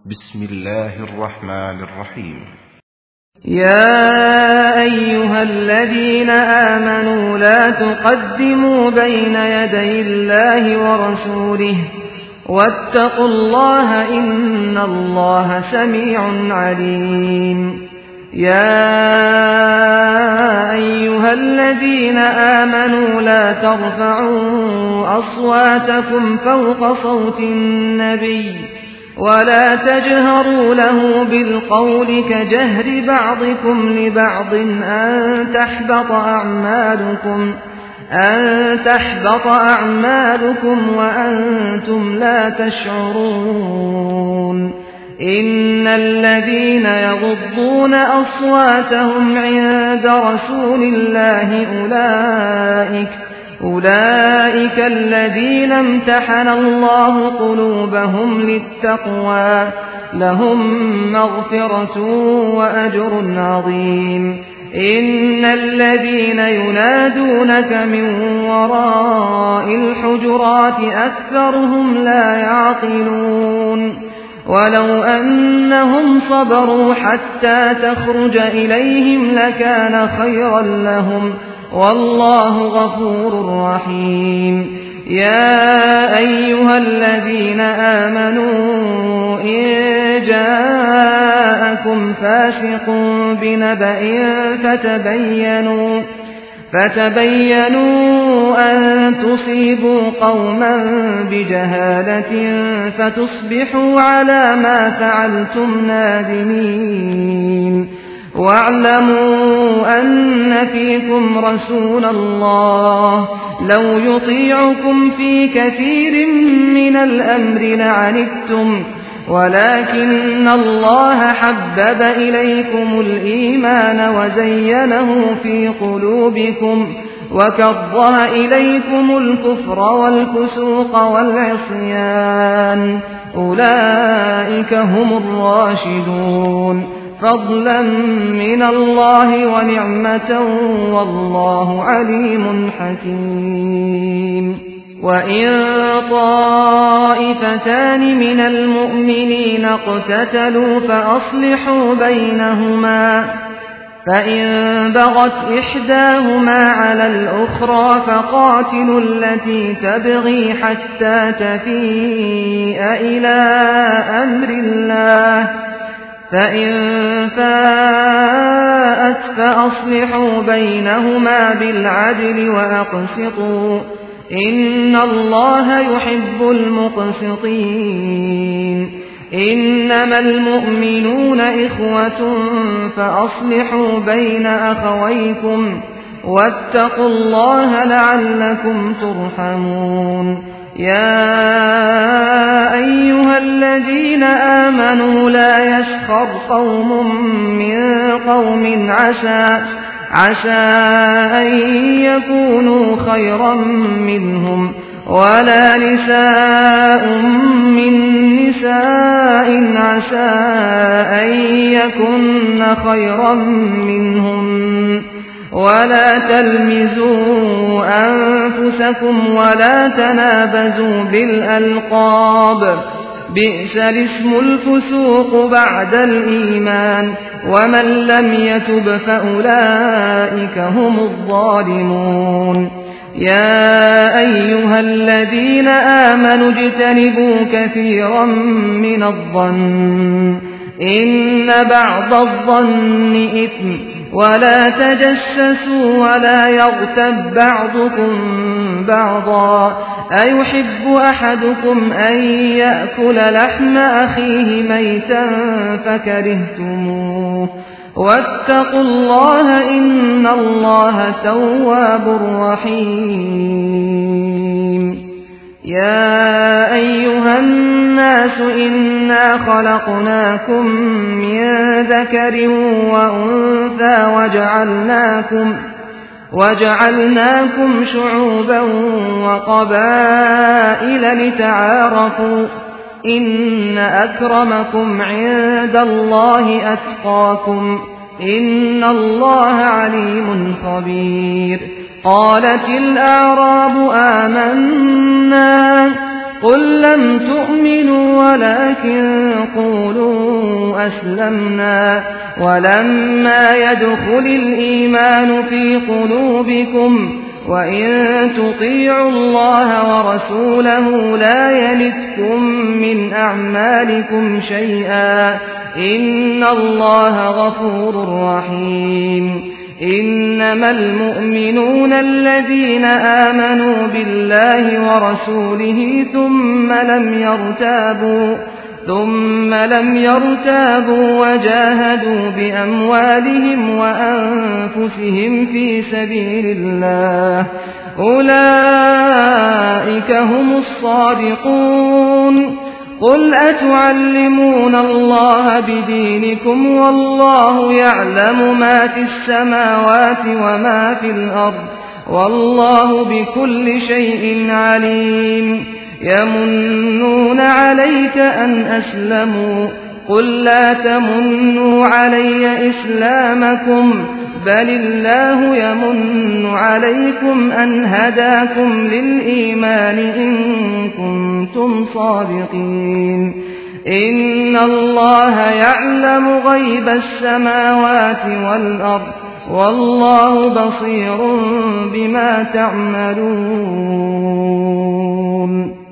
بسم الله الرحمن الرحيم. يا أيها الذين آمنوا لا تقدموا بين يدي الله ورسوله واتقوا الله إن الله سميع عليم. يا أيها الذين آمنوا لا ترفعوا أصواتكم فوق صوت النبي ولا تجهروا له بالقول كجهر بعضكم لبعض أن تحبط أعمالكم وأنتم لا تشعرون. إن الذين يغضون أصواتهم عند رسول الله أولئك الذين امتحن الله قلوبهم للتقوى لهم مغفرة وأجر عظيم. إن الذين ينادونك من وراء الحجرات أكثرهم لا يعقلون. ولو أنهم صبروا حتى تخرج إليهم لكان خيرا لهم والله غفور رحيم. يا أيها الذين آمنوا إن جاءكم فاسق بنبأ فتبينوا أن تصيبوا قوما بجهالة فتصبحوا على ما فعلتم نادمين. واعلموا أن فيكم رسول الله لو يطيعكم في كثير من الأمر لعنتم ولكن الله حبب إليكم الإيمان وزينه في قلوبكم وكره إليكم الكفر والفسوق والعصيان أولئك هم الراشدون فضلا من الله ونعمة والله عليم حكيم. وإن طائفتان من المؤمنين اقتتلوا فأصلحوا بينهما فإن بغت إحداهما على الأخرى فقاتلوا التي تبغي حتى تفيء إلى أمر الله فإن فاءت فأصلحوا بينهما بالعدل وأقسطوا إن الله يحب المقسطين. إنما المؤمنون إخوة فأصلحوا بين أخويكم واتقوا الله لعلكم ترحمون. يا أيها الذين آمنوا لا يسخر قوم من قوم عسى أن يكونوا خيرا منهم ولا نساء من نساء عسى أن يكن خيرا منهم ولا تلمزوا أنفسكم ولا تنابزوا بالألقاب بئس الاسم الفسوق بعد الإيمان ومن لم يتب فأولئك هم الظالمون. يا أيها الذين آمنوا اجتنبوا كثيرا من الظن إن بعض الظن إثم ولا تجسسوا ولا يغتب بعضكم بعضا أيحب أحدكم أن يأكل لحم أخيه ميتا فكرهتموه واتقوا الله إن الله تواب رحيم. يا أيها الناس إنا خلقناكم من ذكر وأنثى وجعلناكم شعوبا وقبائل لتعارفوا إن أكرمكم عند الله أتقاكم إن الله عليم خبير. قالت الأعراب آمنا قل لم تؤمنوا ولكن قولوا أسلمنا ولما يدخل الإيمان في قلوبكم وإن تطيعوا الله ورسوله لا يلتكم من أعمالكم شيئا إن الله غفور رحيم إنما المؤمنون الذين آمنوا بالله ورسوله ثم لم يرتابوا وجاهدوا بأموالهم وأنفسهم في سبيل الله أولئك هم الصادقون قل أتعلمون الله بدينكم والله يعلم ما في السماوات وما في الأرض والله بكل شيء عليم يمنون عليك أن أسلموا قل لا تمنوا علي إسلامكم بل الله يمن عليكم أن هداكم للإيمان إن كنتم صادقين إن الله يعلم غيب السماوات والأرض والله بصير بما تعملون